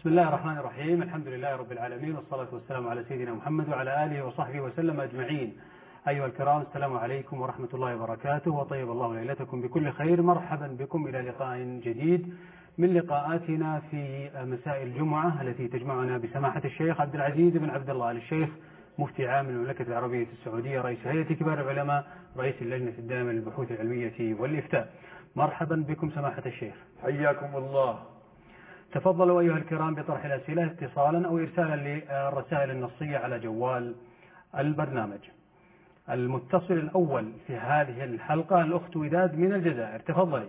بسم الله الرحمن الرحيم. الحمد لله رب العالمين، والصلاة والسلام على سيدنا محمد وعلى آله وصحبه وسلم أجمعين. أيها الكرام، السلام عليكم ورحمة الله وبركاته، وطيب الله ليلتكم بكل خير. مرحبا بكم إلى لقاء جديد من لقاءاتنا في مساء الجمعة التي تجمعنا بسماحة الشيخ عبد العزيز بن عبد الله آل الشيخ، مفتي عام المملكة العربية السعودية، رئيس هيئة كبار العلماء، رئيس اللجنة الدائمة للبحوث العلمية والإفتاء. مرحبا بكم سماحة الشيخ، حياكم الله. تفضلوا أيها الكرام بطرح الأسئلة اتصالا أو إرسالا للرسائل النصية على جوال البرنامج. المتصل الأول في هذه الحلقة الأخت وداد من الجزائر، تفضلي.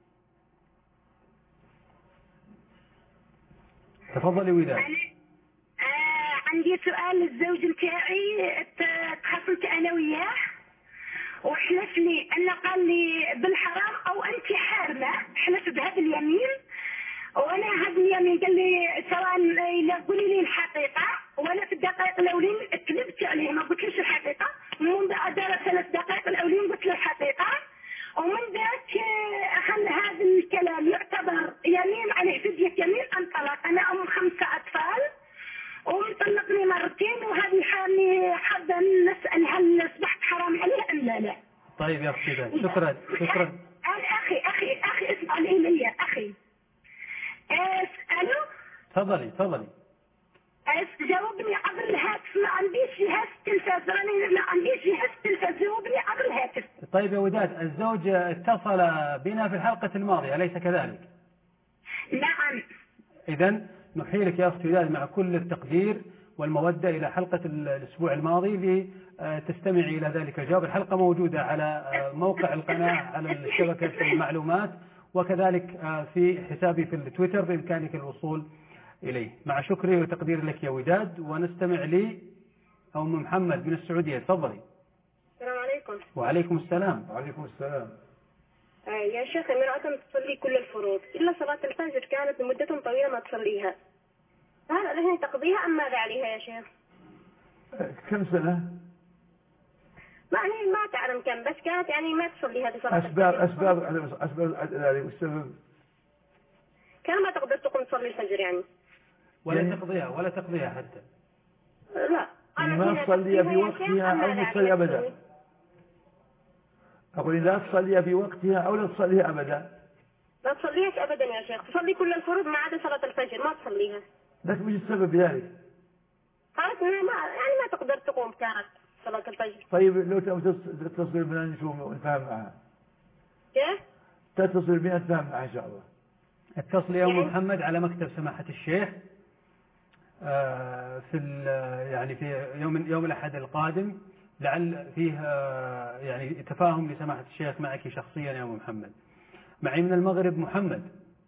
تفضلي وداد. عندي سؤال للزوج متاعي، تخاصمت أنا وياه وحلف لي أنه قال لي بالحرام أو أنت حارمة، حلف بهذا اليمين، وانا هذا اليمين قال لي سواء لا قولي لي الحقيقه ولا في الدقائق الاولين كذبت عليه ما قلتلوش الحقيقه، منذ ادار 3 دقائق الاولين قلت له الحقيقه، ومن ذاك هل هذا الكلام يعتبر يمين عليه فدية يمين ام طلاق؟ انا ام 5 اطفال ومطلقني مرتين، وهذه حالي حابه نسال هل اصبحت حرام عليه ام لا؟ طيب يا اختي وداد، شكرا. اخي اسمع لي اخي. الو، تفضلي. جاوبني عبر الهاتف، ما عنديش جهاز تلفاز، راني ما عنديش جهاز تلفاز، جاوبني عبر الهاتف. طيب يا وداد، الزوج اتصل بنا في الحلقة الماضية أليس كذلك؟ نعم. إذا نحيلك يا أخت وداد مع كل التقدير والمودة إلى حلقة الأسبوع الماضي لتستمعي إلى ذلك الجواب. الحلقة موجودة على موقع القناة على شبكة المعلومات، وكذلك في حسابي في التويتر بإمكانك الوصول إليه. مع شكري وتقديري لك يا وداد، ونستمع لي أم محمد من السعودية، تفضلي. السلام عليكم. وعليكم السلام. وعليكم السلام. يا شيخ، امرأة تصلي كل الفروض إلا صلاة الفجر كانت لمدة طويلة ما تصليها، فهل عليها تقضيها أم ماذا عليها يا شيخ؟ كم سنة؟ يعني ما تعلم كم، بس كانت يعني ما تصلي هذه صلاة أسباب ذلك والسبب كان ما تقدر تقوم تصلي الفجر يعني ولا تقضيها حتى لا، ما تصليها في وقتها أو لا تصلي أبدا. أقول لا تصليها في وقتها أو لا تصليها أبدا. لا تصليهاش أبدا يا شيخ، تصلي كل الفروض ما عدا صلاة الفجر ما تصليها. لكن مش السبب في ذلك؟ قالت ما تقدر تقوم كانت صلاة الفجر. طيب لو تتصل بنا نشوف ونفهم معها. كيف؟ تتصل بنا نفهم معها إن شاء الله. اتصل يا أم محمد على مكتب سماحة الشيخ في يوم الأحد القادم، لعل فيه يعني تفاهم لسماحة الشيخ معك شخصيا يا أم محمد. معي من المغرب محمد.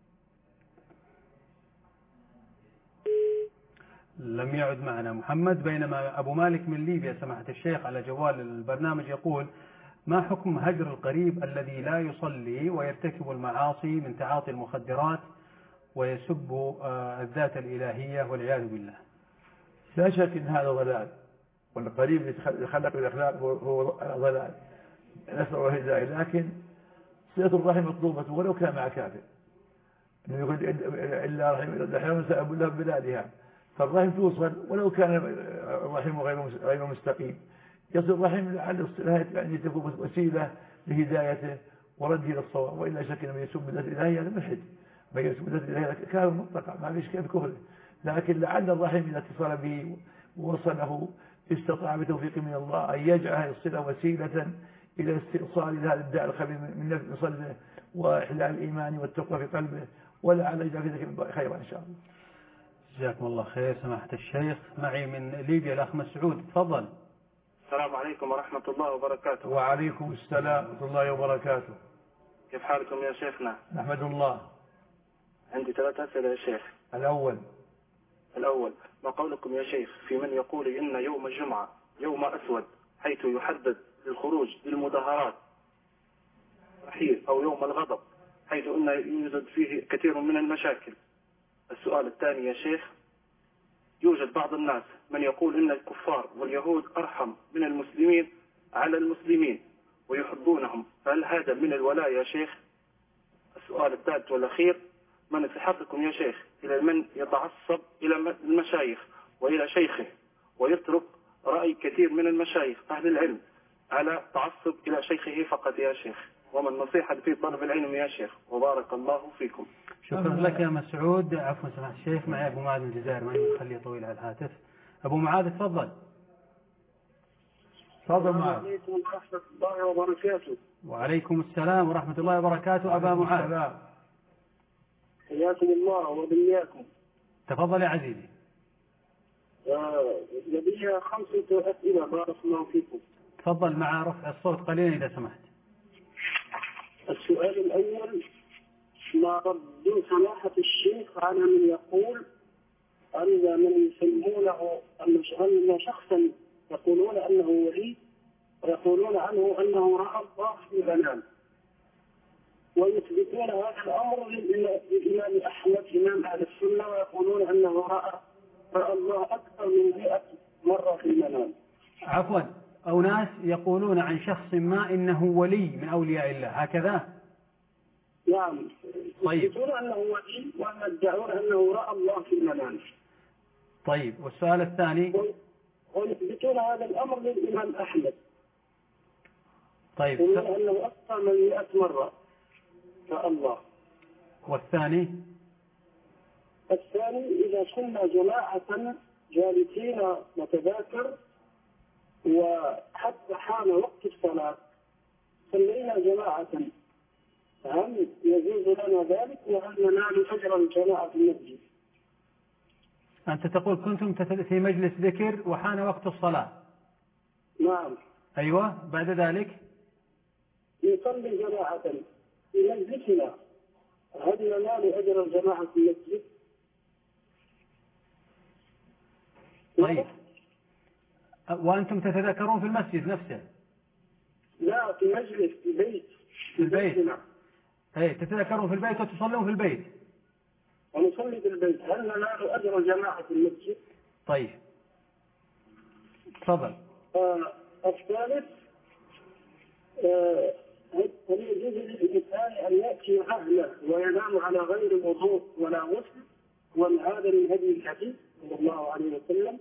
لم يعد معنا محمد. بينما أبو مالك من ليبيا سماحة الشيخ على جوال البرنامج يقول: ما حكم هجر القريب الذي لا يصلي ويرتكب المعاصي من تعاطي المخدرات ويسب الذات الإلهية والعياذ بالله؟ لا شك أن هذا ضلال، والقريب اللي خلق الأخلاق هو ضلال، نسأل الله الهداية. لكن صلة الرحم مطلوبة ولو كان مع كافر. إنه يقول إلا رحم سأب الله بلادها، فالرحم توصل ولو كان الرحم غير مستقيم. يصل الرحم لعل الصلة يعني تكون وسيلة لهدايته ورده إلى الصواب. وإلا شك أن من يسب الذات الإلهية هذا ملحد، من يسب الذات الإلهية كافر مطلقا، ما فيش كيف كفر. لكن لعل الرحم إذا اتصل به ووصله استطاع بتوفيق من الله أن يجعل الصلة وسيلة إلى استئصال هذا الداء الخبيث من صلبه وإحلال الإيمان والتقوى في قلبه، ولعل يجعل في ذلك خيرا إن شاء الله. جزاكم الله خير سماحة الشيخ. معي من ليبيا الأخ مسعود، تفضل. السلام عليكم ورحمة الله وبركاته. وعليكم السلام ورحمة الله وبركاته. كيف حالكم يا شيخنا؟ نحمد الله. عندي 3 أسئلة يا شيخ. الأول، ما قولكم يا شيخ في من يقول إن يوم الجمعة يوم أسود حيث يحدد للخروج للمظاهرات رحيل، أو يوم الغضب حيث إنه يوجد فيه كثير من المشاكل؟ السؤال الثاني يا شيخ، يوجد بعض الناس من يقول إن الكفار واليهود أرحم من المسلمين على المسلمين ويحبونهم، فهل هذا من الولاء يا شيخ؟ السؤال الثالث والأخير، من في حقكم يا شيخ إلى من يتعصب إلى المشايخ وإلى شيخه ويترك رأي كثير من المشايخ أهل العلم على تعصب إلى شيخه فقط يا شيخ، وما النصيحة في طلب العلم يا شيخ، وبارك الله فيكم. شكرا لك يا مسعود. عفوا سماحة الشيخ، معي أبو معاذ من الجزائر، ما نخليه طويل على الهاتف. أبو معاذ تفضل. تفضل معاذ. وعليكم ورحمة الله وبركاته. وعليكم السلام ورحمة الله وبركاته. أبا معاذ حياكم الله وبياكم. تفضل يا عزيزي. لدي 5 أسئلة بارك الله فيكم. تفضل مع رفع الصوت قليلا إذا سمحت. السؤال الأول: ما رد سماحة الشيخ على من يقول أن من يسمونه أن شخصا يقولون أنه ولي ويقولون عنه أنه رأى الله في المنام، ويثبتون هذا الأمر للإمام أحمد إمام أهل السنة، ويقولون أنه رأى الله أكثر من 100 مرة في المنام. عفوا، أو ناس يقولون عن شخص ما إنه ولي من أولياء الله، هكذا؟ نعم. طيب. يثبتون أنه ولي ويدعون أنه رأى الله في المنام. طيب، والسؤال الثاني؟ ويثبتون هذا الأمر للإمام أحمد. طيب. يقولون أنه أكثر من 100 مرة رأى الله. والثاني؟ الثاني: إذا كنا جماعة جالسين نتذاكر وحتى حان وقت الصلاة صلينا جماعة، هل يجوز لنا ذلك وهل ننال أجر الجماعة في المسجد؟ أنت تقول كنتم في مجلس ذكر وحان وقت الصلاة. نعم. أيوة، بعد ذلك نصلي جماعة في مجلسنا، هل ننال أجر الجماعة في المسجد؟ طيب. وأنتم تتذكرون في المسجد نفسه؟ لا، في مجلس، في البيت. في البيت. أي، تتذكرون في البيت وتصلون في البيت. ونصلي في البيت، هل ننال أجر الجماعة في المسجد؟ طيب، تفضل. الثالث: هل يجوز للإنسان أن يأتي أهله وينام على غير وضوء ولا غسل؟ ومن هذا من هدي الحديث صلى الله عليه وسلم.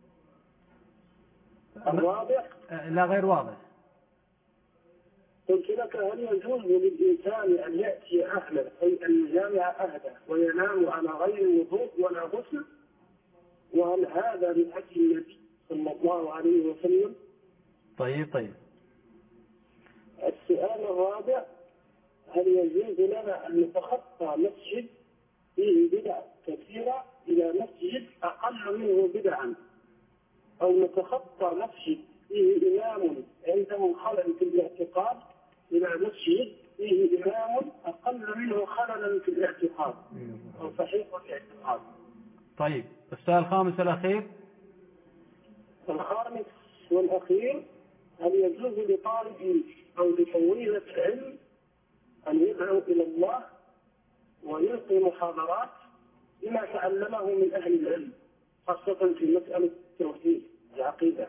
الرابع: لا، غير واضح. قلت لك هل يجوز للإنسان أن يأتي أهله، أي أن يجامع أهله وينام على غير وضوء ولا غسل؟ وهل هذا من هدي النبي صلى الله عليه وسلم؟ طيب. السؤال الرابع: هل يجوز لنا أن نتخطى مسجد فيه بدع كثيرة إلى مسجد أقل منه بدعا، أو نتخطى مسجد فيه إمام عنده خلل في الاعتقاد إلى مسجد فيه إمام أقل منه خللا في الاعتقاد أو صحيح الاعتقاد؟ طيب، السؤال الخامس والأخير. الخامس والأخير: هل يجوز لطالب أو لطويلة العلم أن يدعو إلى الله ويلقي محاضرات بما تعلمه من أهل العلم، خاصة في مسألة التوحيد العقيدة؟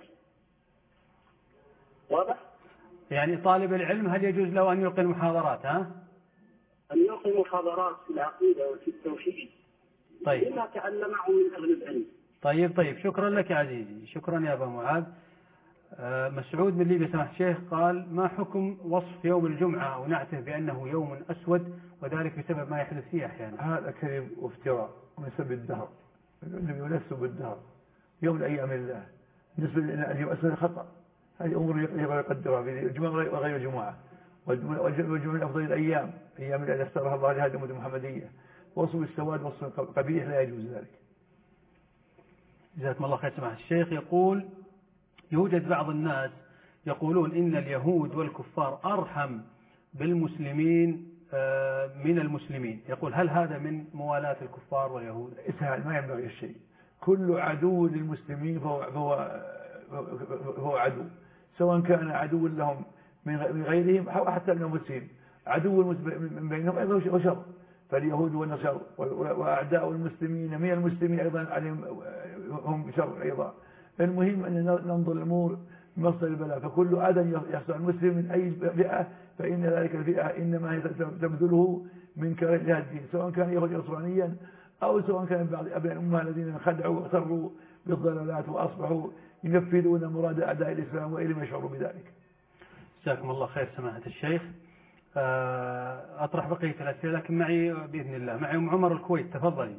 واضح؟ يعني طالب العلم هل يجوز له أن يلقي المحاضرات؟ أن يلقي محاضرات في العقيدة وفي التوحيد بما تعلمه من أهل العلم. طيب، شكرا لك يا عزيزي، شكرا يا أبا معاذ. مسعود من ليبيا سماحة الشيخ قال: ما حكم وصف يوم الجمعة أو نعته بأنه يوم أسود، وذلك بسبب ما يحدث فيه أحيانا؟ هذا كذب وافتراء ونسب الدهر. النبي ينسب بالدهر يوم من أيام الله، بالنسبة لليوم أسود خطأ. هذه أمور يقدرها في الجمعة وغير الجمعة، والجمعة من أفضل الأيام، أيام التي اختارها الله لهذه الأمة المحمدية. وصف السواد وصف قبيح لا يجوز ذلك. جزاكم الله خير سماحة الشيخ. يقول: يوجد بعض الناس يقولون إن اليهود والكفار أرحم بالمسلمين من المسلمين. يقول: هل هذا من موالاة الكفار واليهود؟ إسهال، ما ينبغي الشيء. كل عدو للمسلمين فهو عدو، سواء كان عدو لهم من غيرهم أو حتى من أنفسهم. عدو من بينهم أيضا وشر، فاليهود والنصارى وأعداء المسلمين من المسلمين أيضا عليهم هم شر أيضا. المهم أن ننظر الأمور مصدر البلاء. فكل أذى يحصل المسلم من أي فئة فإن ذلك الفئة إنما هي تبذله من كراهية الدين، سواء كان يهودي نصرانيا أو سواء كان بعض أبناء الأمة الذين خدعوا واغتروا بالضلالات وأصبحوا ينفذون مراد أعداء الإسلام وإلى ما يشعروا بذلك. جزاكم الله خير سماحة الشيخ. أطرح بقية الأسئلة لكن معي بإذن الله معي أم عمر الكويت. تفضلي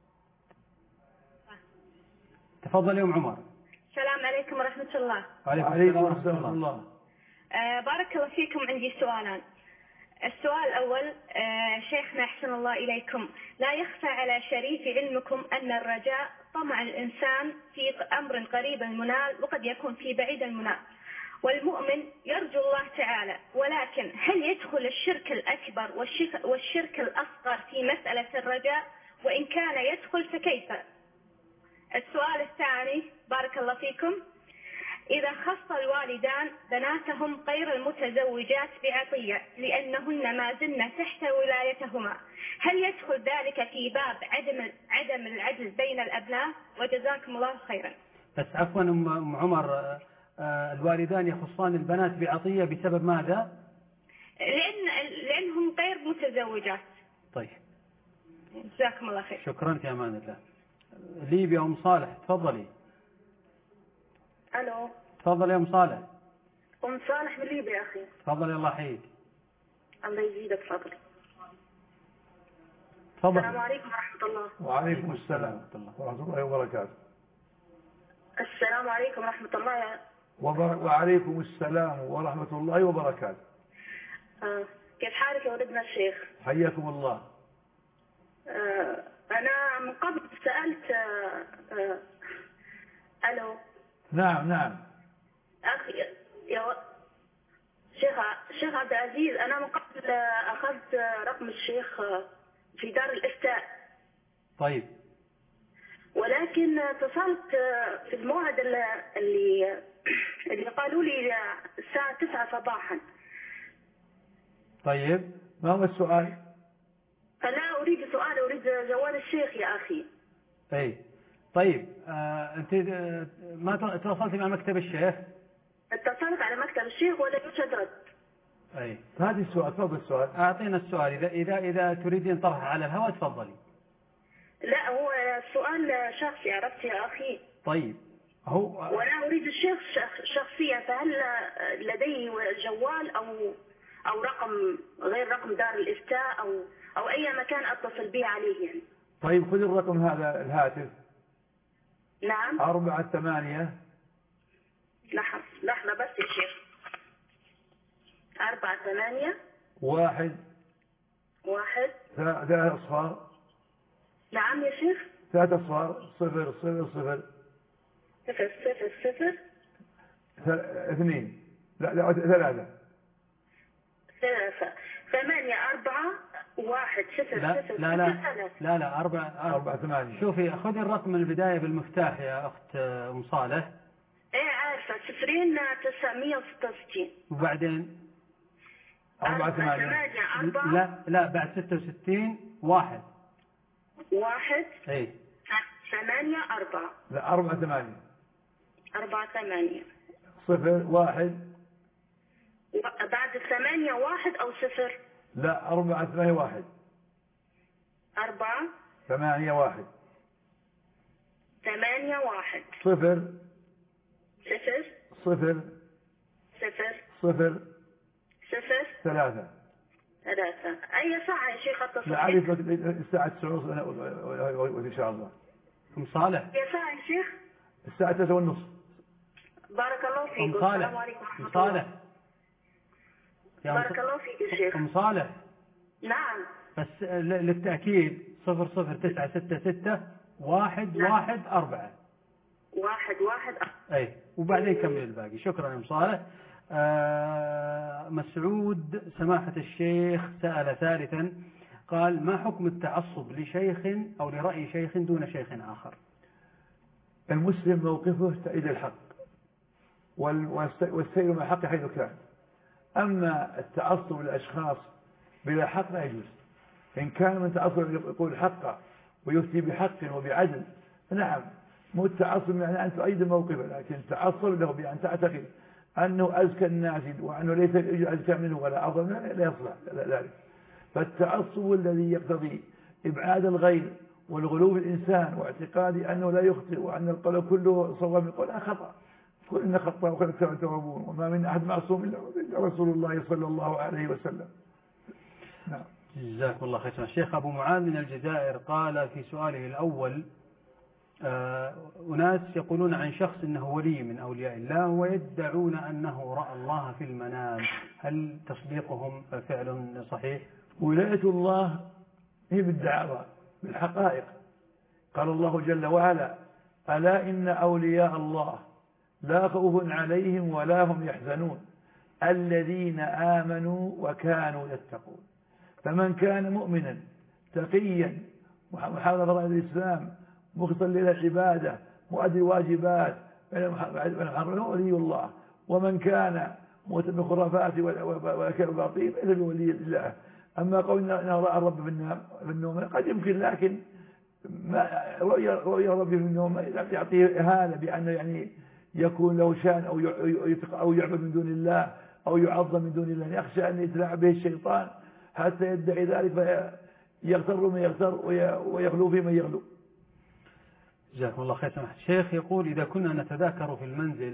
تفضلي أم عمر. السلام عليكم ورحمة الله. وعليكم السلام ورحمة الله. بارك الله فيكم. عندي سؤالان. السؤال الأول، شيخنا أحسن الله إليكم، لا يخفى على شريف علمكم أن الرجاء طمع الإنسان في أمر قريب المنال وقد يكون في بعيد المنال، والمؤمن يرجو الله تعالى، ولكن هل يدخل الشرك الأكبر والشرك الأصغر في مسألة الرجاء؟ وإن كان يدخل فكيف؟ السؤال الثاني بارك الله فيكم، إذا خص الوالدان بناتهم غير المتزوجات بعطية لأنهن ما زلن تحت ولايتهما، هل يدخل ذلك في باب عدم العدل بين الأبناء؟ وجزاكم الله خيرا. بس عفوا أم عمر، الوالدان يخصان البنات بعطية بسبب ماذا؟ لأنهم غير متزوجات. طيب جزاكم الله خير. شكرا في أمان الله. ليبيا أم صالح تفضلي. الو تفضلي يا أم صالح. ام صالح من ليبيا يا اخي. تفضلي الله يحييك. الله يزيدك فضل. تفضل. السلام عليكم ورحمة الله. وعليكم السلام ورحمة الله وبركاته. السلام عليكم ورحمة الله وعليكم السلام ورحمة الله وبركاته. كيف حالك يا ولدنا الشيخ؟ حياكم الله. أنا من قبل سألت ألو. نعم أخي شيخ عبد العزيز، أنا من قبل أخذت رقم الشيخ في دار الإفتاء. طيب. ولكن اتصلت في الموعد اللي قالوا لي الساعة 9 صباحا. طيب ما هو السؤال؟ فلا أريد سؤال، أريد جوال الشيخ يا أخي. أي طيب. أنت ما تواصلتي مع مكتب الشيخ؟ اتصلت على مكتب الشيخ ولا يوجد رد. أي هذه السؤال. تفضل السؤال. أعطينا السؤال إذا تريدين طرحه على الهواء تفضلي. لا هو السؤال شخصي، عرفت يا أخي. طيب هو وأنا أريد الشيخ شخصيا، فهل لديه جوال أو رقم غير رقم دار الإفتاء أو أي مكان أتصل به عليه يعني؟ طيب خذ الرقم هذا الهاتف. نعم. 48. لحظة بس يا شيخ. 48 1 3 أصفار. نعم يا شيخ. 3 أصفار 0 0 0 0 0 0 2 لا 3 8 4 1 0 لا 4 8. شوفي خذي الرقم من البداية بالمفتاح يا أخت أم صالح. ايه عارفة 0 966 وبعدين 4 8 لا بعد 66 1 اي 8 4 لا 4 8 0 1 بعد 8 1 أو 0. لا 4 8 1 4 8 1 8 1 0 0 0 3. أي ساعة يا شيخ اتصل؟ لا عارف الساعة 9 إن شاء الله. أم صالح. يا ساعة يا شيخ؟ الساعة 9:30. بارك الله فيك. السلام عليكم ورحمة الله. بارك الله فيك يا شيخ. أم صالح. نعم. بس للتأكيد 00966 1 1 4 1 1 4. أي وبعدين كمل الباقي. شكرا يا أم صالح. مسعود سماحة الشيخ سأل ثالثا قال: ما حكم التعصب لشيخ أو لرأي شيخ دون شيخ آخر؟ المسلم موقفه تأييد الحق والسير مع الحق حيث كان. أما التعصب للأشخاص بلا حق لا يجوز. إن كان من تعصب يقول الحق ويفتي بحق وبعدل نعم، مو التعصب يعني أن تؤيد موقفه، لكن التعصب له بأن تعتقد أنه أزكى الناس وأنه ليس أزكى منه ولا أفضل منه، لا يصلح ذلك. فالتعصب الذي يقتضي إبعاد الغير والغلو في الإنسان واعتقاد أنه لا يخطئ وأن القول كله صواب من قول خطأ، كلنا خطأ وكلنا توابون وما من أحد معصوم إلا رسول الله صلى الله عليه وسلم. نعم. جزاكم الله خيرا. الشيخ أبو معاذ من الجزائر قال في سؤاله الأول: أناس يقولون عن شخص أنه ولي من أولياء الله ويدعون أنه رأى الله في المنام، هل تصديقهم فعل صحيح؟ ولاية الله هي بالدعوة بالحقائق. قال الله جل وعلا: ألا إن أولياء الله لا خوف عليهم ولا هم يحزنون الذين آمنوا وكانوا يتقون. فمن كان مؤمنا تقيا محافظا على الإسلام مخلصا للعبادة مؤدي الواجبات هو ولي الله. ومن كان مؤمنا بالخرافات والباطل ليس بولي الله. أما قول أنه رأى الرب في النوم قد يمكن، لكن رؤيا ربه في النوم يعطيه إهانة بأنه يعني يكون له شان أو يعبد من دون الله أو يعظم من دون الله، يخشى أن يتلاعب به الشيطان حتى يدعي ذلك فيغتر من يغتر ويغلو في من يغلو. جزاكم الله خير. سماحة الشيخ يقول: إذا كنا نتذاكر في المنزل،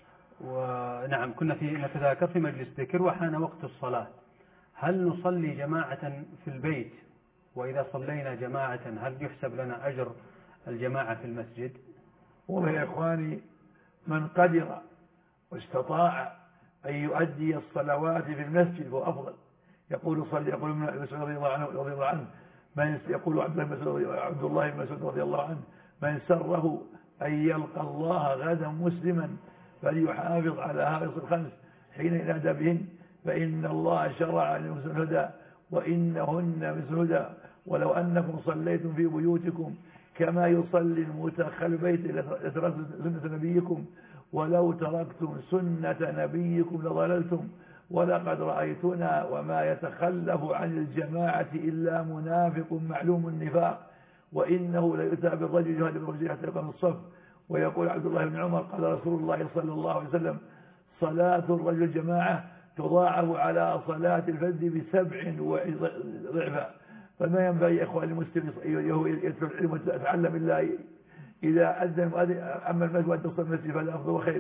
ونعم كنا نتذاكر في مجلس ذكر وحان وقت الصلاة، هل نصلي جماعة في البيت؟ وإذا صلينا جماعة هل يحسب لنا أجر الجماعة في المسجد؟ والله يا إخواني، من قدر واستطاع أن يؤدي الصلوات في المسجد هو أفضل. يقول ابن مسعود رضي الله عنه يقول عبد الله بن مسعود رضي الله عنه: من سره أن يلقى الله غدا مسلما فليحافظ على هذه الخمس حين ينادى بهن، فإن الله شرع لهم الهدى وإنهن مثل الهدى. ولو أنكم صليتم في بيوتكم كما يصلي المتخلف بيت لتركتم سنة نبيكم ولو تركتم سنة نبيكم لضللتم ولقد رأيتنا وما يتخلف عن الجماعة إلا منافق معلوم النفاق وإنه ليؤتى بالرجل يهدي بالرجل حتى يقام الصف. ويقول عبد الله بن عمر: قال رسول الله صلى الله عليه وسلم: صلاة الرجل جماعة تضاعف على صلاة الفرد ب7 ضعفا. فما ينبغي يا إخواني المسلم يدخل العلم ويتعلم الله إذا أذن أما المسجد وأن تصل المسجد فلا أفضل وخير.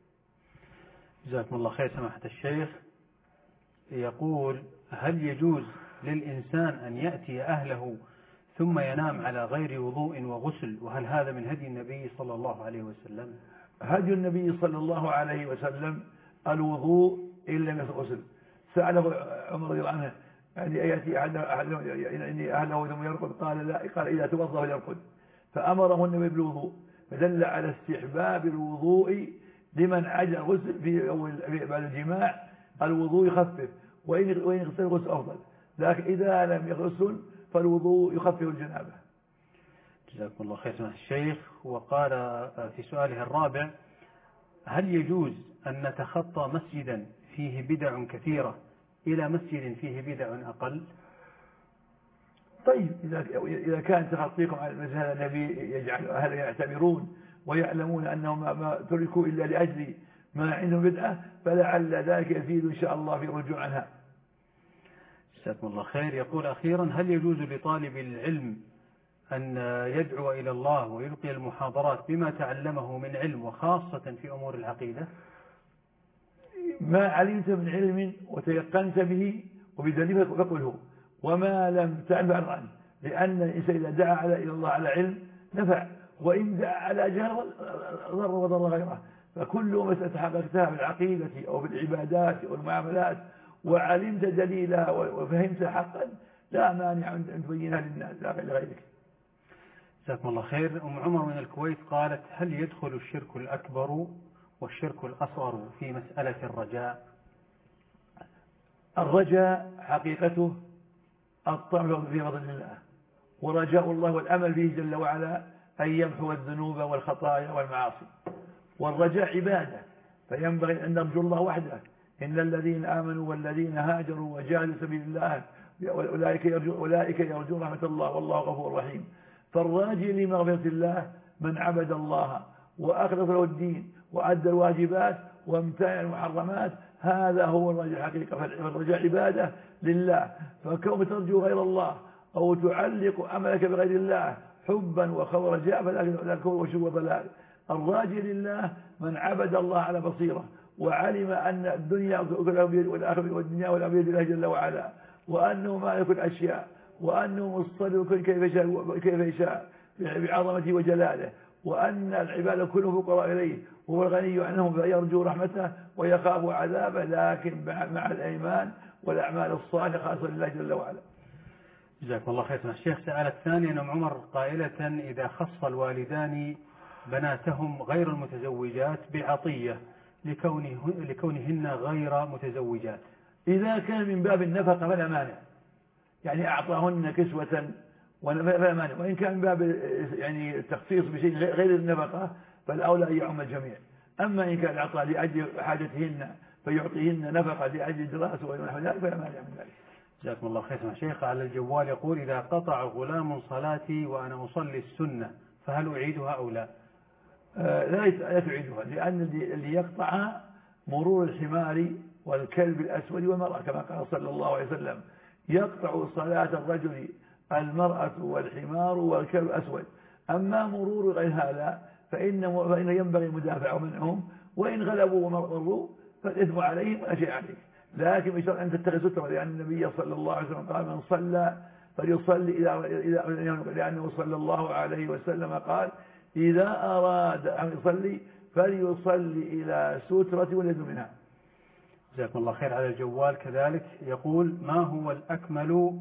جزاكم الله خير. سماحة الشيخ يقول: هل يجوز للإنسان أن يأتي أهله ثم ينام على غير وضوء وغسل؟ وهل هذا من هدي النبي صلى الله عليه وسلم؟ هدي النبي صلى الله عليه وسلم الوضوء إلا من الغسل. سأله عمر رضي الله عنه: يعني يأتي أهله ثم يرقد؟ قال: لا، قال: إذا توضأ فليرقد. فأمره النبي بالوضوء، فدل على استحباب الوضوء لمن عجز الغسل في بعد الجماع. الوضوء يخفف، وإن يغسل الغسل أفضل، لكن إذا لم يغسل فالوضوء يخفف الجنابة. جزاكم الله خير. سماحة الشيخ وقال في سؤاله الرابع: هل يجوز أن نتخطى مسجدا فيه بدع كثيرة إلى مسجد فيه بدع أقل؟ طيب، إذا كان تخطيكم على المسجد هذا النبي يجعل أهله يعتبرون ويعلمون أنهم ما تركوا إلا لأجل ما عندهم بدعة، فلعل ذلك يزيد إن شاء الله في رجوع عنها. جزاكم الله خير. يقول أخيرا: هل يجوز لطالب العلم أن يدعو إلى الله ويلقي المحاضرات بما تعلمه من علم وخاصة في أمور العقيدة؟ ما علمت من علم وتيقنت به وبدليل فقله، وما لم تعلم عنه، لأن الإنسان إذا دعا إلى الله على علم نفع، وإن دعا على جهل ضر وضر غيره. فكل مسألة حققتها بالعقيدة أو بالعبادات أو المعاملات وعلمت دليلها وفهمت حقا لا مانع أن تبينها للناس لا لغيرك. جزاكم الله خير. أم عمر من الكويت قالت: هل يدخل الشرك الأكبر والشرك الأصغر في مسألة الرجاء؟ الرجاء حقيقته الطمع في فضل الله، ورجاء الله والأمل فيه جل وعلا أن يمحو الذنوب والخطايا والمعاصي. والرجاء عبادة، فينبغي أن نرجو الله وحده. إن الذين آمنوا والذين هاجروا وجاهدوا سبيل الله أولئك يرجون رحمة الله والله غفور رحيم. فالراجي لمغفرة الله من عبد الله وأخلص له الدين وأدى الواجبات وامتنع المحرمات، هذا هو الرجاء الحقيقة. فالرجاء عبادة لله، فكون ترجو غير الله أو تعلق أملك بغير الله حبا وخوف رجاء فذلك هو شو ضلال. الراجي لله من عبد الله على بصيرة وعلم أن الدنيا والآخرة والدنيا والأمر بيد الله جل وعلا، وأنه مالك الأشياء، وأنه مصطفى كيف يشاء بعظمته وجلاله، وأن العباد كلهم فقراء إليه وهو الغني عنهم فيرجو رحمته ويخاف عذابه، لكن مع الإيمان والأعمال الصالحة خاصة لله جل وعلا. جزاكم الله خير. الشيخ سألت ثانيا أم عمر قائلة: إذا خص الوالدان بناتهم غير المتزوجات بعطية لكونهن غير متزوجات، إذا كان من باب النفقة فلا مانع، يعني أعطاهن كسوة فلا مانع، وإن كان من باب يعني التخصيص بشيء غير النفقة فالأولى أن يعم الجميع. أما إن كان العطاء لأجل حاجتهن فيعطيهن نفقة لأجل الدراسة ونحو ذلك فلا مانع من ذلك. جزاكم الله خير. شيخ على الجوال يقول: إذا قطع غلام صلاتي وأنا أصلي السنة فهل أعيدها أو لا؟ لا تعيدها، لأن اللي يقطع مرور الحمار والكلب الأسود والمرأة، كما قال صلى الله عليه وسلم: يقطع صلاة الرجل المرأة والحمار والكلب الأسود. أما مرور غير هذا فإن ينبغي المدافع ومنعهم، وإن غلبوا ومروا فالإثم عليهم ولا شيء عليك، لكن بشرط أن تتخذ سترة، لأن النبي صلى الله عليه وسلم قال: من صلى فليصلي لأنه صلى الله عليه وسلم قال: إذا أراد أن يصلي فليصلي إلى سترة وليس منها. جزاكم الله خير. على الجوال كذلك يقول: ما هو الأكمل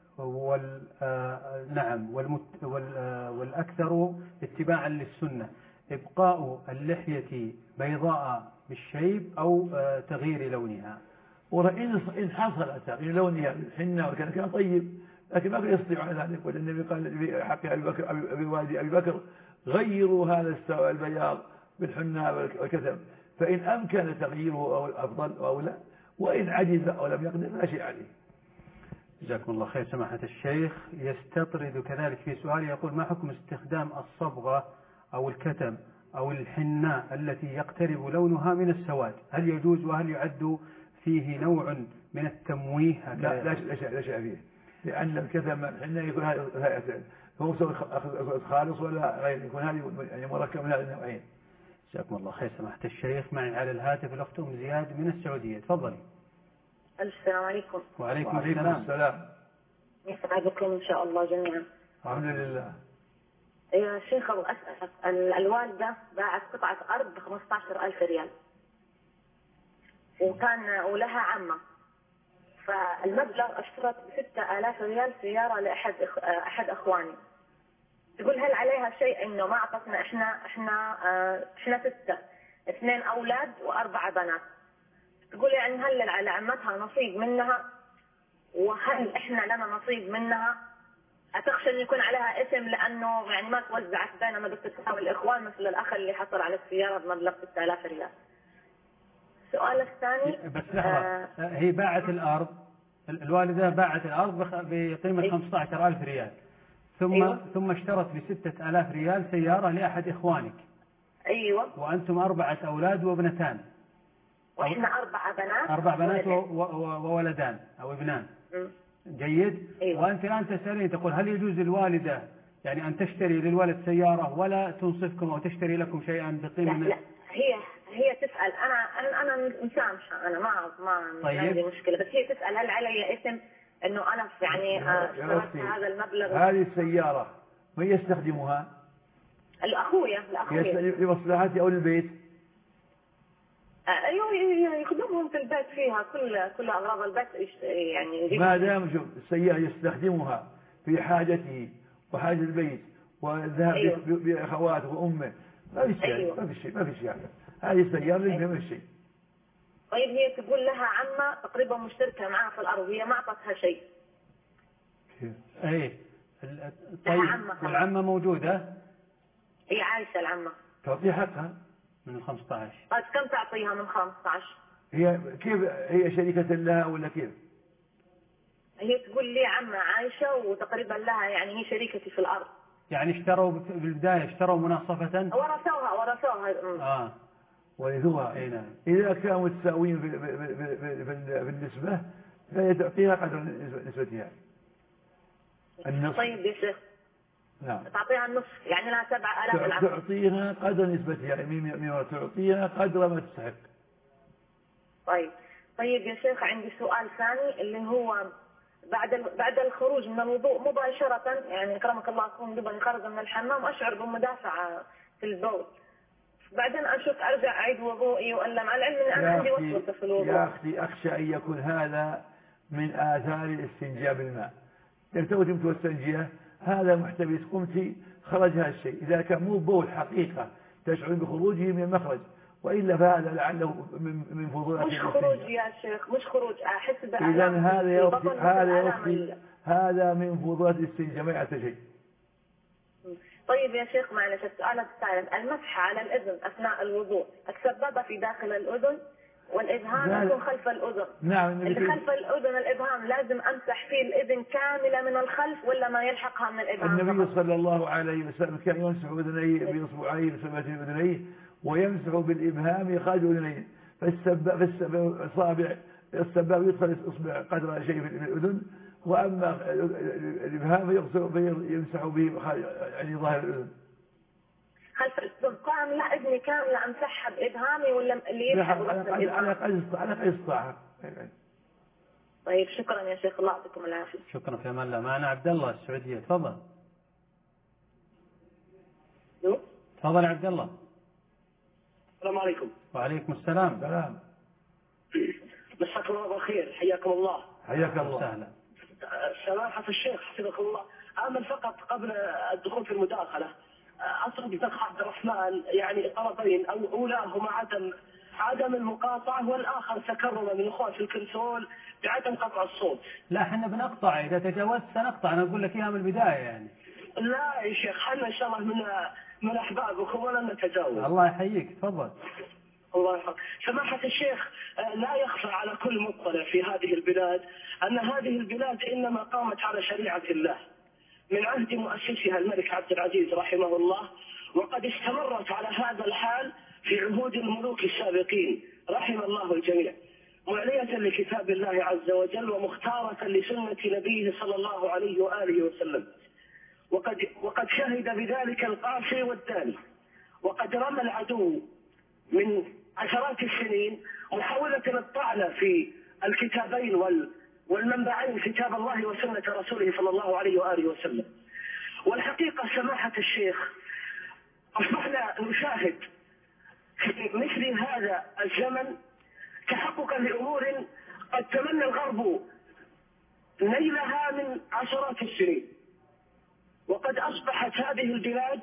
والأكثر اتباعا للسنة، إبقاء اللحية بيضاء بالشيب أو تغيير لونها؟ وإن حصل تغيير لونها بالحنة وكان طيب، لكن ما يستطيع على ذلك. والنبي قال في حق أبي بكر: غيروا هذا البياض بالحنة والكتم، فإن أمكن تغييره أو الأفضل أو لا، وإن عجز أو لم يقدر لا شيء عليه. جزاكم الله خير. سماحة الشيخ يستطرد كذلك في سؤال يقول: ما حكم استخدام الصبغة أو الكتم أو الحناء التي يقترب لونها من السواد؟ هل يجوز وهل يعد فيه نوع من التمويه؟ لا شيء فيه، لأن الكتم الحناء يكون هذا هو خالص ولا غير، يكون هذه يعني مركب من هذه النوعين. جزاكم الله خير. سماحة الشيخ معي على الهاتف الأخت أم زياد من السعودية، تفضلي. السلام عليكم. وعليكم السلام. يسعدكم إن شاء الله جميعا. الحمد لله. يا شيخ أبو أسألك، الوالدة باعت قطعة أرض ب15,000 ريال، ولها عمة، فالمبلغ اشترت ب6,000 ريال سيارة لأحد أخواني. تقول: هل عليها شيء إنه ما أعطتنا إحنا 6، 2 أولاد و4 بنات؟ تقول يعني هل على عمتها نصيب منها، وهل إحنا لنا نصيب منها؟ أتخشى أن يكون عليها اسم لأنه يعني ما توزعت بيننا بالتساوي الإخوان مثل الأخ اللي حصل على السيارة بمبلغ 6,000 ريال. السؤال الثاني: بس لحظة، هي باعت الأرض، الوالدة باعت الأرض بقيمة 15,000 ريال، ثم اشترت ب6,000 ريال سيارة لأحد إخوانك. أيوة. وأنتم 4 أولاد وابنتان. وإحنا 4 بنات. 4 بنات وولدان أو ابنان. جيد. أيوة. وأنت الآن تسألين تقول: هل يجوز للوالدة يعني أن تشتري للولد سيارة ولا تنصفكم أو تشتري لكم شيئا بقيمة؟ لا هي تسأل. أنا مسامحة، أنا ما طيب. عندي مشكلة، بس هي تسأل هل علي اسم إنه أنا يعني اشتريت هذا المبلغ. هذه السيارة من يستخدمها؟ الأخويا لمصلحتي أو للبيت؟ أيوه يخدمهم في البيت فيها كل أغراض البيت يعني. ما دام شوف السيارة يستخدمها في حاجته وحاجة البيت والذهاب أيوه. بأخواته وأمه ما في شيء. أيوه. ما في شيء هذه السيارة لازم ما في شيء. طيب هي تقول لها عمة تقريبا مشتركة معها في الأرض، هي ما أعطتها شيء. ايه طيب. والعمة موجودة؟ هي عايشة العمة. تعطيها حقها من 15. طيب كم تعطيها من 15؟ هي كيف هي شريكة لها ولا كيف؟ هي تقول لي عمة عايشة وتقريبا لها يعني هي شريكتي في الأرض. يعني اشتروا بالبداية اشتروا مناصفة ورثوها. ورثوها. أي نعم. إذا كانوا متساويين في النسبة فهي تعطيها قدر نسبتها النصف. طيب يا شيخ. نعم. تعطيها النصف يعني لها 7000 العفو. تعطيها قدر نسبتها يعني تعطيها قدر ما تستحق. طيب يا شيخ عندي سؤال ثاني اللي هو بعد الخروج من الوضوء مباشرة، يعني أكرمك الله أكون قبل خرج من الحمام أشعر بمدافعة في البول، بعدين أشوف أرجع أعيد وضوئي وألا مع العلم أن أنا عندي وسوسة في الوضوء. يا أختي أخشى أن يكون هذا من آثار الاستنجاء بالماء. إذا توتم واستنجية هذا محتمل قمتي خرج هذا الشيء، إذا كان مو بول حقيقة تشعر بخروجه من المخرج، وإلا فهذا لعله من فضولات مش خروج يا شيخ، مش خروج، أحس إذن هذا من فضولات الاستنجاء ما يعطي شيء. طيب يا شيخ معلش السؤال الثالث، المسح على الأذن أثناء الوضوء السبابة في داخل الأذن والإبهام يكون خلف الأذن. نعم. اللي خلف الأذن الإبهام لازم أمسح فيه الأذن كاملة من الخلف ولا ما يلحقها من الإبهام؟ النبي صلى الله عليه وسلم كان يمسح أذنيه بإصبعيه بسبابة أذنيه ويمسح بالإبهام خارج أذنيه، السباب يدخل إصبع قدر شيء في الأذن، وأما الإبهام يمسح به يعني ظاهر الأذن. خلف الأذن كاملة، إذني كاملة أمسحها بإبهامي ولا اللي يلحق على قدر الطاعة. طيب شكرا يا شيخ، الله يعطيكم العافية. شكرا في أمان الله. معنا عبد الله السعودية، تفضل. تفضل عبد الله. السلام عليكم. وعليكم السلام. سلام. مساك الله بالخير، حياكم الله. حياك الله. سهلا. سماحة الشيخ حفظكم الله، آمل فقط قبل الدخول في المداخلة أطلب من عبد الرحمن يعني طلبين، أو أولاهما عدم المقاطعة، والآخر تكرم من إخوان في الكنترول بعدم قطع الصوت. لا احنا بنقطع، إذا تجاوزت سنقطع، أنا أقول لك إياها من البداية يعني. لا يا شيخ، حنا إن شاء الله من أحبابكم ولن نتجاوز. الله يحييك، تفضل. الله يحفظك. سماحة الشيخ، لا يخفى على كل مطلع في هذه البلاد أن هذه البلاد إنما قامت على شريعة الله من عهد مؤسسها الملك عبد العزيز رحمه الله، وقد استمرت على هذا الحال في عهود الملوك السابقين رحم الله الجميع، معلية لكتاب الله عز وجل ومختارة لسنة نبيه صلى الله عليه وآله وسلم، وقد شهد بذلك القاسي والداني، وقد رمى العدو من عشرات السنين محاولة الطعن في الكتابين والمنبعين كتاب الله وسنة رسوله صلى الله عليه وآله وسلم. والحقيقة سماحة الشيخ أصبحنا نشاهد في مثل هذا الزمن تحققا لأمور قد تمنى الغرب نيلها من عشرات السنين، وقد أصبحت هذه البلاد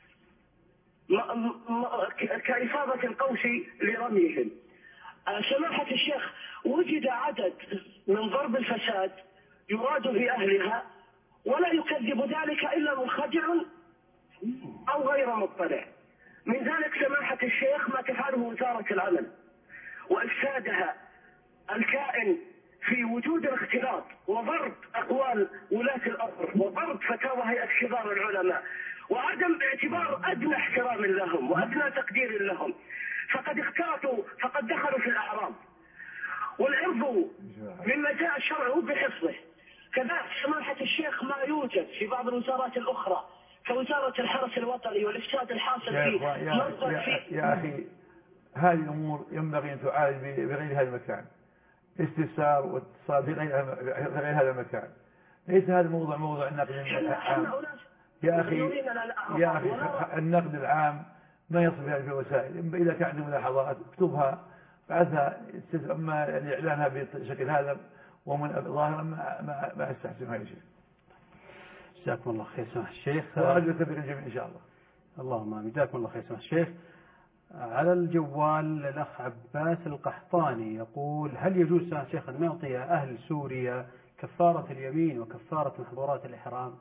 كإفاضة القوس لرميهم. سماحة الشيخ، وجد عدد من ضرب الفساد يراد بأهلها ولا يكذب ذلك إلا منخدع أو غير مطلع. من ذلك سماحة الشيخ ما تفعله وزارة العمل وإفسادها الكائن في وجود الاختلاط وضرب أقوال ولاة الأمر وضرب فتاوى هيئة كبار العلماء وعدم اعتبار أدنى احترام لهم وأدنى تقدير لهم، فقد اختلطوا، فقد دخلوا في الأعراض، والعرض مما جاء الشرع بحفظه. كذلك سماحة الشيخ ما يوجد في بعض الوزارات الأخرى كوزارة الحرس الوطني والإفساد الحاصل فيه. يا أخي هذه الأمور ينبغي أن تعالج بغير هذا المكان، استفسار واتصال في غير هذا المكان، ليس هذا موضوع النقد العام. يا أخي النقد العام ما يصل في الوسائل، إذا كان عندك ملاحظات اكتبها بعثها، أما إعلانها بشكل هذا ومن ظاهرا ما استحسن هذا الشيء. جزاكم الله خير سماحة الشيخ، وأرجو التوفيق للجميع إن شاء الله. اللهم آمين. جزاكم الله خير سماحة الشيخ. على الجوال الأخ عباس القحطاني يقول: هل يجوز سماحة الشيخ أن نعطي أهل سوريا كفارة اليمين وكفارة محظورات الإحرام؟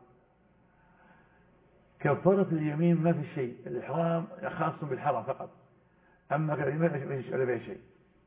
كفارة اليمين ما في شيء، الإحرام خاص بالحرم فقط، أما كاليمين ما في شيء.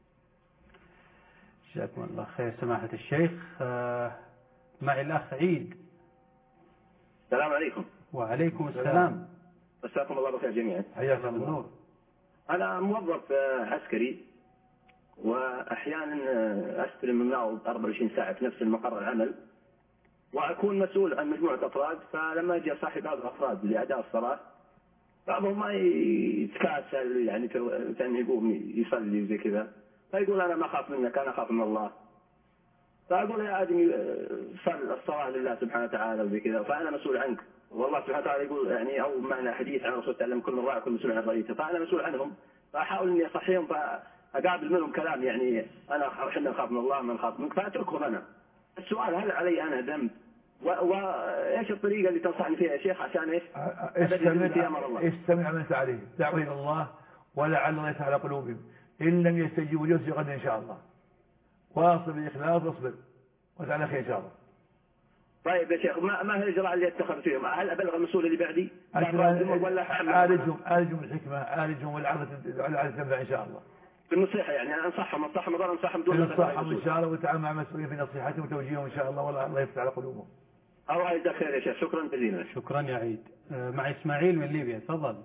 جزاكم الله خير سماحة الشيخ. معي الأخ عيد. السلام عليكم. وعليكم السلام. مساكم الله بالخير جميعا. حياك الله. الله. أنا موظف عسكري، وأحيانا أستلم من 24 ساعة في نفس المقر العمل، وأكون مسؤول عن مجموعة أفراد. فلما أجي أصحي بعض الأفراد لأداء الصلاة، بعضهم ما يتكاسل، يعني كان يقوم يصلي وزي كذا، فيقول أنا ما أخاف منك، أنا أخاف من الله. فأقول يا آدمي صل الصلاة لله سبحانه وتعالى وزي كذا، فأنا مسؤول عنك. والله سبحانه وتعالى يقول يعني، أو معنى حديث عن الرسول صلى الله عليه وسلم كل راع كل مسؤول عن رعيته، فأنا مسؤول عنهم. فأحاول إني أصحيهم، فأقابل منهم كلام يعني احنا نخاف من الله ما نخاف منك، فأتركهم أنا. السؤال هل علي أنا ذنب؟ وإيش الطريقة اللي تنصحني فيها يا شيخ عشان إيش؟ استمع من عليه، دعوه إلى الله ولعل الله يفتح على قلوبهم. إن لم يستجيبوا لي غدا إن شاء الله. واصل بالإخلاص واصبر وتعالى خير إن شاء الله. طيب يا شيخ، ما هي الإجراء اللي اتخذ فيهم؟ هل أبلغ المسؤول اللي بعدي؟ ولا عالجهم بالحكمة، عالجهم والعظة تنفع إن شاء الله. بالنصيحة يعني، أنصحهم ضرر أنصحهم دون نصحهم إن شاء الله، وتعامل مع مسؤولين في نصيحتهم وتوجيههم إن شاء الله، والله الله يفتح على قلوبهم. الله يجزاك خير يا شيخ، شكرا جزيلا. شكرا يا عيد. مع إسماعيل من ليبيا، تفضل.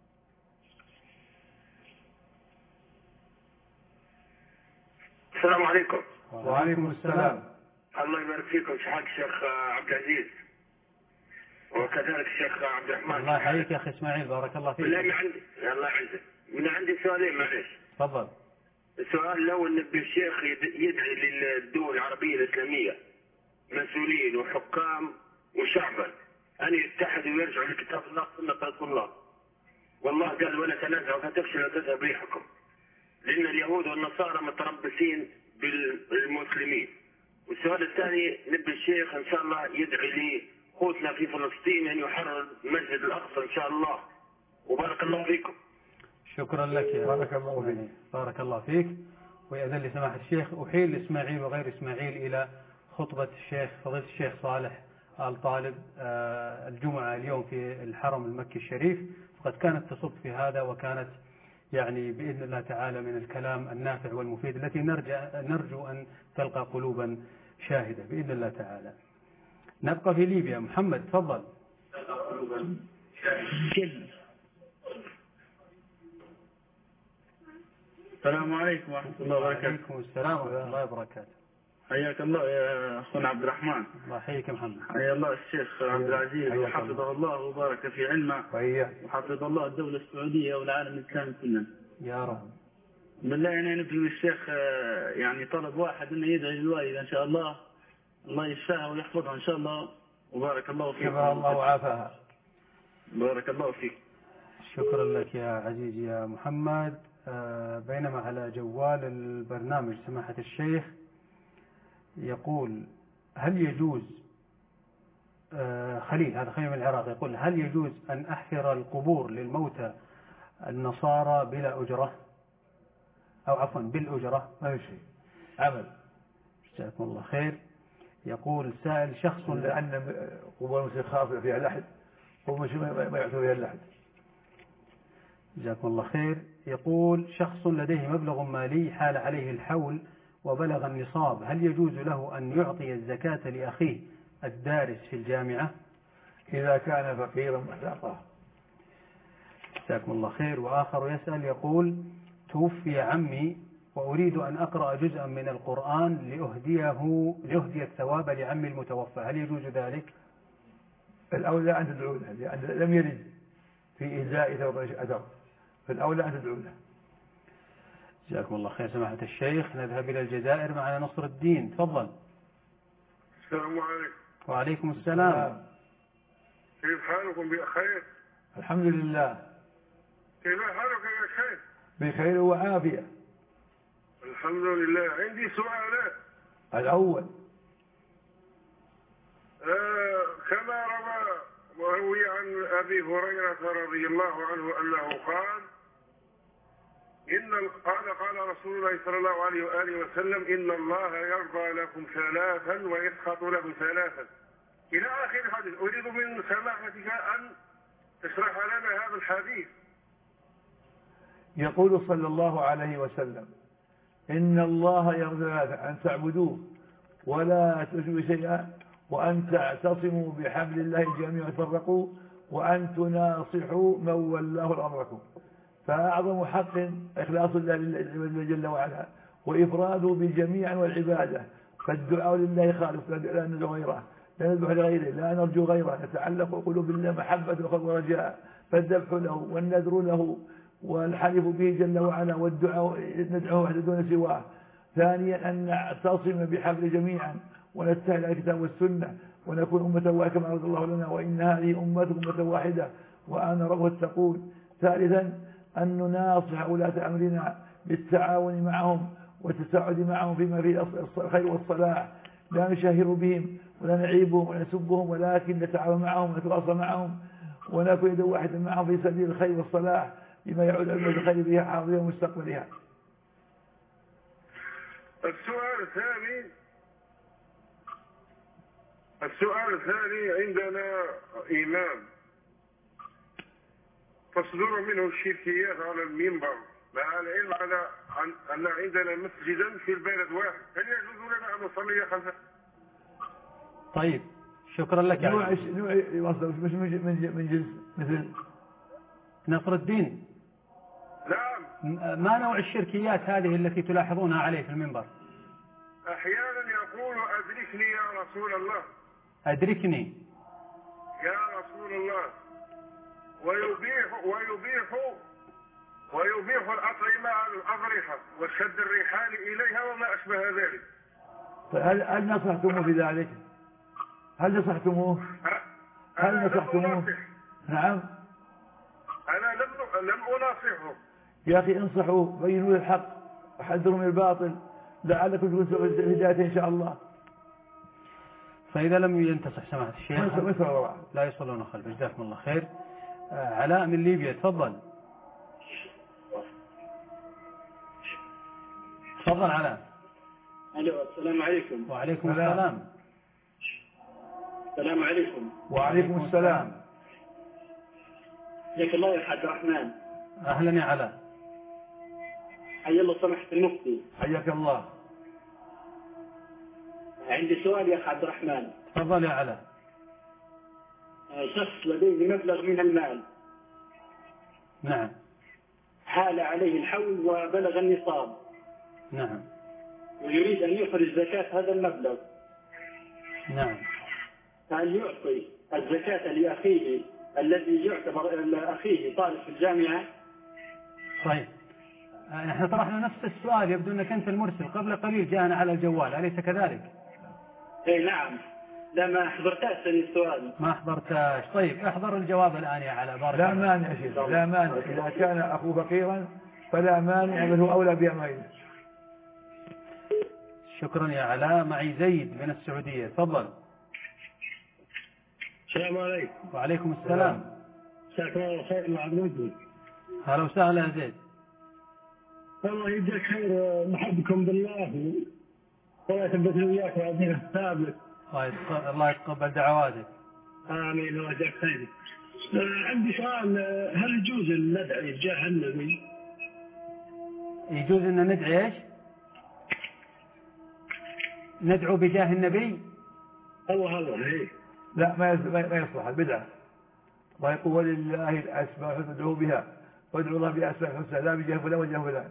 السلام عليكم. وعليكم السلام. الله يبارك فيكم شحال الشيخ عبد العزيز، وكذلك الشيخ عبد الرحمن. الله يحييك يا أخي إسماعيل، بارك الله فيك. الله يعزك. من عندي سؤالين معلش. تفضل. السؤال الأول، نبي الشيخ يدعي للدول العربية الإسلامية مسؤولين وحكام وشعبا أن يتحدوا ويرجعوا لكتاب الله وسنة رسول الله. والله قال ولا تنازعوا فتفشلوا وتذهب ريحكم، لأن اليهود والنصارى متربصين بالمسلمين. والسؤال الثاني، نبي الشيخ إن شاء الله يدعي لي أخوتنا في فلسطين أن يحرر المسجد الأقصى إن شاء الله، وبارك الله فيكم. شكرا لك يا بارك الله فيك. بارك الله فيك. ويأذن لي سماحة الشيخ أحيل إسماعيل وغير إسماعيل إلى خطبة الشيخ فضيلة الشيخ صالح آل طالب الجمعة اليوم في الحرم المكي الشريف، فقد كانت تصب في هذا، وكانت يعني بإذن الله تعالى من الكلام النافع والمفيد التي نرجو أن تلقى قلوبا شاهدة بإذن الله تعالى. نبقى في ليبيا. محمد تفضل. السلام عليكم ورحمة الله وبركاته. وعليكم السلام ورحمة الله وبركاته. حياك الله يا أخونا عبد الرحمن. الله يحييك يا محمد. حيا الله الشيخ عبد العزيز، وحفظه الله وبارك في علمه، وحفظ الله الدولة السعودية والعالم الإسلامي كله يا رب. بالله يعني نبي من الشيخ يعني طلب واحد إنه يدعي للوالدة إن شاء الله، الله يشفاها ويحفظها إن شاء الله، وبارك الله فيك. شفاها الله وعافاها. بارك الله فيك. شكرا لك يا عزيزي يا محمد. بينما على جوال البرنامج سماحة الشيخ يقول هل يجوز، خليل، هذا خليل من العراق، يقول هل يجوز أن أحفر القبور للموتى النصارى بلا أجرة، أو عفوا بالأجرة؟ ما شيء عمل. جزاكم الله خير. يقول سائل شخص، لأن قبور المسلمين خاصة فيها لحد، هم ما يعطوا فيها اللحد. جزاكم الله خير. يقول شخص لديه مبلغ مالي حال عليه الحول وبلغ النصاب، هل يجوز له أن يعطي الزكاة لأخيه الدارس في الجامعة؟ إذا كان فقيرا محتاطا. جزاكم الله خير. وآخر يسأل يقول توفي عمي وأريد أن أقرأ جزءا من القرآن لأهدي الثواب لعمي المتوفى، هل يجوز ذلك؟ الأولى أن تدعو له، لأن لم يرد في إهداء ثواب أثر، فالأولى أن تدعو له. جزاكم الله خير سماحة الشيخ. نذهب إلى الجزائر معنا نصر الدين، تفضل. السلام عليكم. وعليكم السلام. كيف حالكم؟ بخير الحمد لله. كيف حالك يا شيخ؟ بخير وعافية الحمد لله. عندي سؤالات. الأول كما وروي عن أبي هريرة رضي الله عنه أنه قال قال رسول الله صلى الله عليه وآله وسلم إن الله يرضى لكم ثلاثا ويسخط له ثلاثا إلى آخر الحديث. أريد من سماحتك أن تشرح لنا هذا الحديث. يقول صلى الله عليه وسلم إن الله يرضى أن تعبدوه ولا تشركوا شيئا وأن تعتصموا بحبل الله جميعا وتفرقوا وأن تناصحوا من ولاه أمركم. فأعظم حق إخلاص الله جل وعلا وإفراده بالجميع والعبادة، فالدعاء لله خالص لا ندعو غيره، لا نذبح لغيره، لا نرجو غيره، نتعلق قلوب الله محبة وخوف ورجاء، فالذبح له والنذر له والحلف به جل وعلا والدعاء ندعوه وحده دون سواه. ثانيا أن نعتصم بحبل جميعا ونتبع الكتاب والسنة ونكون أمة واحدة كما أراد الله لنا، وإن هذه أمتكم أمة واحدة وأنا رب التقون. ثالثا أن نناصح ولاة أمرنا بالتعاون معهم والتساعد معهم فيما فيه الخير والصلاح، لا نشهر بهم ولا نعيبهم ولا نسبهم، ولكن نتعاون معهم ونتواصل معهم ونكون يدا واحدا معهم في سبيل الخير والصلاح بما يعود على الخير بها حاضرها ومستقبلها. السؤال الثاني عندنا إمام تصدر منه الشركيات على المنبر مع العلم على أن عندنا مسجدا في البلد واحد، هل يجوز لنا أن نصلي خلفه؟ طيب شكرا لك. نوع مش من جنس مثل نصر الدين. نعم. ما نوع الشركيات هذه التي تلاحظونها عليه في المنبر؟ أحيانا يقول أدركني يا رسول الله، أدركني يا رسول الله، ويبيح الأطعمة على الأضرحة وشد الرحال إليها وما أشبه ذلك. هل نصحتموه بذلك؟ هل نصحتموه؟ نعم. أنا لم أناصحه. يا أخي انصحوا، بينوا له الحق وحذروا من الباطل لعلكم تكونوا في الهداية إن شاء الله. فإذا لم ينتصح سماحة الشيخ لا يصلون خلفه. جزاكم الله خير. علاء من ليبيا تفضل. تفضل علاء. الو السلام عليكم. وعليكم السلام. السلام عليكم. وعليكم السلام. حياك الله يا حاج الرحمن. اهلا يا علاء. حيا الله سماحة المفتي. حياك الله. عندي سؤال يا حاج الرحمن. تفضل يا علاء. شخص لديه مبلغ من المال. نعم. حال عليه الحول وبلغ النصاب. نعم. ويريد أن يخرج زكاة هذا المبلغ. نعم. هل يعطي الزكاة لأخيه الذي يعتبر أخيه طالب في الجامعة؟ طيب نحن طرحنا نفس السؤال، يبدو أنك أنت المرسل قبل قليل جاءنا على الجوال، أليس كذلك؟ اي نعم. لا ما حضرتاش السؤال. ما حضرتاش. طيب احضر الجواب الآن يا علاء. بارك لا مانع يا شيخ، لا مانع. إذا كان أخوه فقيرا فلا مانع، بل هو أولى بأمرين. شكرا يا علاء. معي زيد من السعودية تفضل. السلام عليكم. وعليكم السلام. مساك الله خير مع المجد. هلا وسهلا يا زيد. والله يجزاك خير محبكم بالله والله يثبت وياك ويعطينا الثابت. الله يتقبل دعواتك. امين ويجزاك خير. عندي سؤال، هل يجوز ان ندعي بجاه النبي؟ يجوز ان ندعي ايش؟ ندعو بجاه النبي؟ الله ايه. لا ما يصلح البدعة. الله يقول ولله الأسماء فادعوه بها وادعوا الله بأسماء الحسنى لا بجاه فلان وجاه فلان.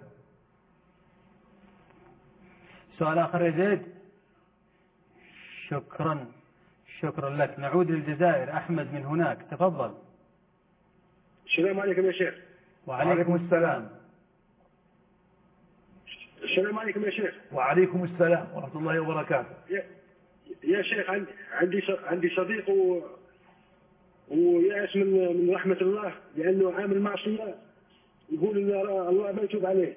سؤال آخر يا زيد. شكرا لك. نعود للجزائر. أحمد من هناك تفضل. السلام عليكم يا شيخ. وعليكم السلام. السلام عليكم يا شيخ. وعليكم السلام ورحمة الله وبركاته. يا شيخ عندي صديق ويأس من رحمة الله لأنه عامل معصية، يقول إن الله ما يتوب عليه.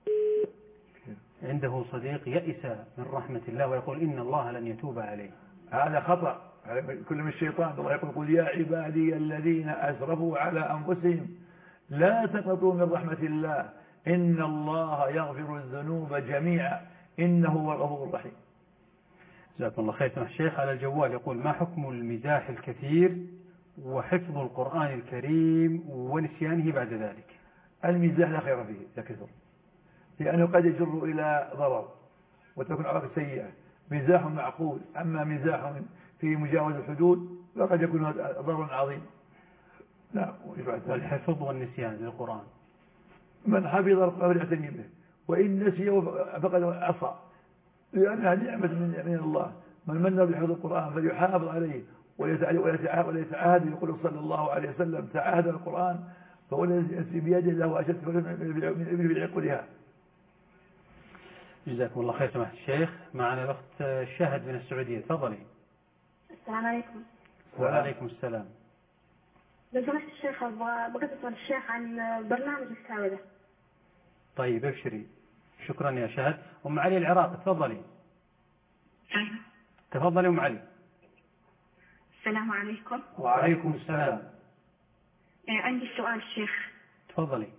عنده صديق يئس من رحمة الله ويقول إن الله لن يتوب عليه. هذا خطأ كل من الشيطان. الله يقول يا عبادي الذين أسرفوا على أنفسهم لا تقنطوا من رحمة الله إن الله يغفر الذنوب جميعا إنه هو الغفور الرحيم. جزاكم الله خير. سمح الشيخ على الجوال يقول ما حكم المزاح الكثير وحفظ القرآن الكريم ونسيانه بعد ذلك؟ المزاح لا خير فيه، لا كثر، لأنه قد يجر إلى ضرر وتكون عواقب سيئة. مزاح معقول، أما مزاح في مجاوز الحدود فقد يكون ضرر عظيم. نعم. والحفظ والنسيان للقرآن. من حفظ القرآن فليعتني به، وإن نسيه فقد عصى، لأنها نعمة من الله. من بحفظ القرآن فليحافظ عليه وليتعاهد. يقول صلى الله عليه وسلم: تعاهد القرآن فهو الذي بيده له أشد من بعقلها. جزاكم الله خير سماحة الشيخ. معنا الأخت شهد من السعودية، تفضلي. السلام عليكم. وعليكم السلام. لو سمحت الشيخ بغيت أسأل الشيخ عن برنامج السعودة. طيب ابشري. شكرا يا شهد. أم علي العراق، تفضلي. تفضلي أم علي. السلام عليكم. وعليكم السلام. عندي سؤال شيخ. تفضلي.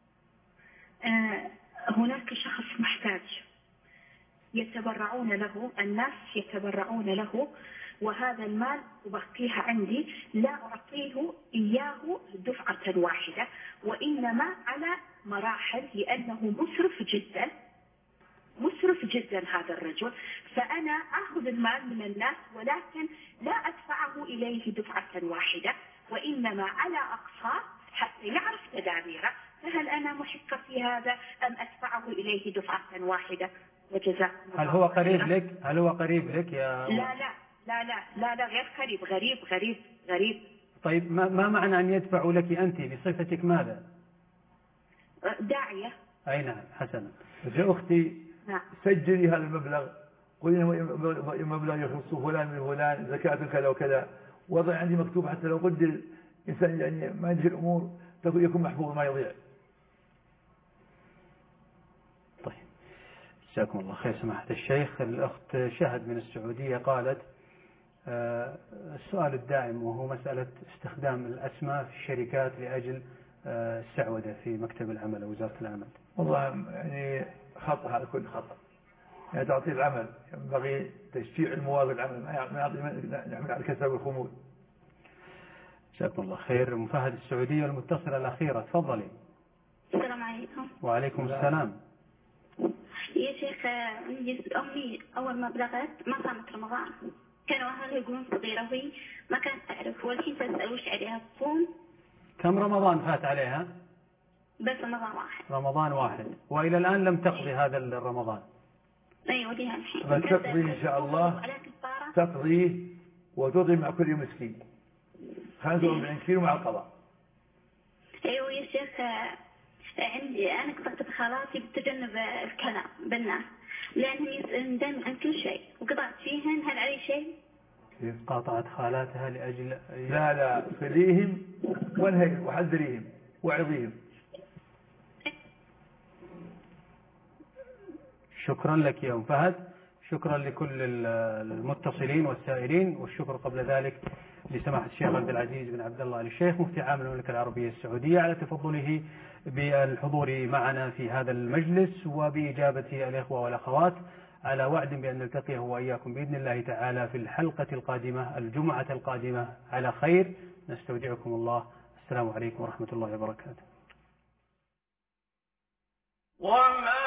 هناك شخص محتاج يتبرعون له، الناس يتبرعون له، وهذا المال أبقيه عندي، لا أعطيه إياه دفعة واحدة، وإنما على مراحل، لأنه مسرف جدا هذا الرجل. فأنا أخذ المال من الناس ولكن لا أدفعه إليه دفعة واحدة، وإنما على أقساط حتى يعرف تدابيره. فهل أنا محقة في هذا أم أدفعه إليه دفعة واحدة؟ وجزاكم الله. هل هو قريب لك؟ هل هو قريب لك يا؟ لا لا لا لا لا لا، غير قريب، غريب غريب غريب. طيب ما معنى أن يدفعوا لك أنت بصفتك ماذا؟ داعية. أي نعم، حسنا. يا أختي نعم. سجلي هذا المبلغ، قولي مبلغ يخص فلان من فلان، زكاة كذا وكذا، وضع عندي مكتوب حتى لو قدر إنسان يعني ما يجي الأمور يكون محفوظ ما يضيع. طيب جزاكم الله خير سماحة الشيخ. الأخت شهد من السعودية قالت السؤال الدائم وهو مسألة استخدام الأسماء في الشركات لأجل السعودة في مكتب العمل أو وزارة العمل. والله يعني خطأ، هذا كل خطأ. يعني تعطيل العمل ينبغي تشجيع الموظف العمل، ما يعطي نعمل على الكسب والخمول. جزاكم الله خير. أم فهد السعودية المتصلة الأخيرة، تفضلي. السلام عليكم. وعليكم السلام. يا شيخ أمي أول ما بلغت ما صامت رمضان، كانوا أهلها يقولون صغيرة وهي ما كانت تعرف، والحين تسأل وش عليها تصوم. كم رمضان فات عليها؟ بس رمضان واحد. رمضان واحد، وإلى الآن لم تقضي هذا الرمضان. أيوة ليها الحين. بل تقضي إن شاء الله، تقضيه وتضي مع كل مسكين 45 كيلو مع القضاء. أيوة يا شيخ عندي أنا قطعت خالاتي بتجنب الكلام بالناس، لأنهم يسألون دائما عن كل شيء وقطعت فيهن. هل علي شيء؟ كيف قاطعت خالاتها لأجل؟ لا خليهم وانهي وحذريهم وعظيهم. شكرا لك يا أم فهد. شكرا لكل المتصلين والسائلين، والشكر قبل ذلك لسماحة الشيخ عبد العزيز بن عبد الله آل الشيخ مفتي عام المملكة العربية السعودية على تفضله بالحضور معنا في هذا المجلس وبإجابة الإخوة والأخوات، على وعد بأن نلتقيه وإياكم بإذن الله تعالى في الحلقة القادمة الجمعة القادمة على خير. نستودعكم الله. السلام عليكم ورحمة الله وبركاته.